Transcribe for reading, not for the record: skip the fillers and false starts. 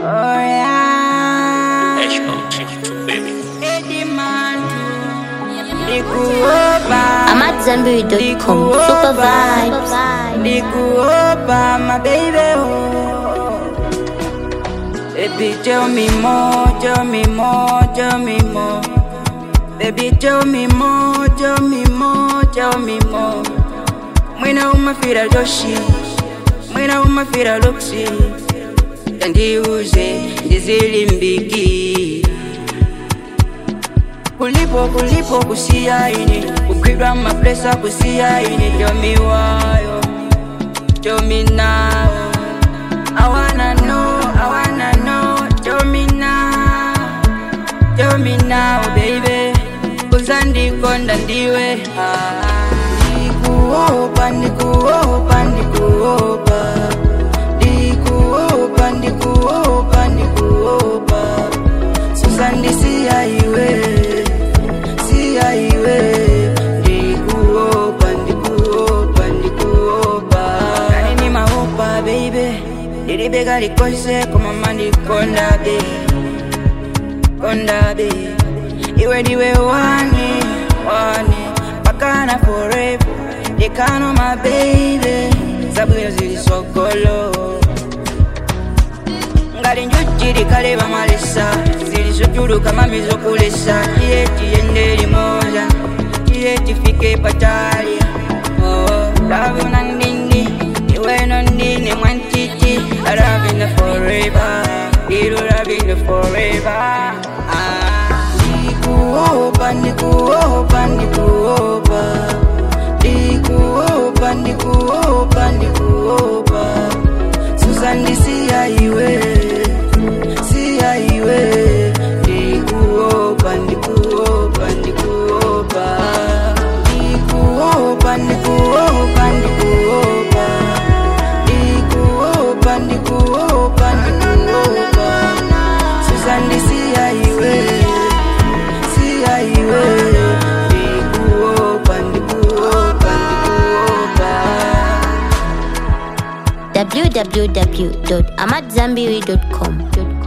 Oh yeah. I'm at Zenberry.com. Super vibes. Dikuopa, my baby. Baby, tell me more, tell me more, tell me more. Baby, tell me more, tell me more, tell me more. Mwina umafira joshi, mwina umafira luksi. Tandiuze, ndizilimbiki. Kulipo kusia ini, kukidwa maplesa kusia ini. Tell me why, tell me now. I wanna know, tell me now, baby. Kuzandi konda ndiwe. Ndikuopa, ndikuopa, ndikuopa. Ndikuopa, ndikuopa, ndikuopa. Suzandi siya iwe, siya iwe. Ndikuopa, ndikuopa, ndikuopa. Kani ni maopa, baby. Diribega likose kama mandi konda, baby. Konda, baby. Iwe diwe wani, bakana forever. Dekano my baby, sabuyo zili sokolo. Ngali njujiri kale bamalesa, zili sojulu kama mizo kulesa. Tieti yende limoja, tieti fike patalia. Oh, love unandindi, iwe nondini mwantiti. I love you forever, ilu love you forever. Ndikuopa, ndikuopa, ndikuopa. Ndikuopa, ndikuopa, ndikuopa. Suzandi siya iwe, siya iwe. Ndikuopa, ndikuopa, ndikuopa. Ndikuopa, ndikuopa, ndikuopa. Ndikuopa, ndikuopa, ndikuopa. Suzandi siya iwe, siya iwe. Ndikuopa, ndikuopa, ndikuopa. www.amatzambiri.com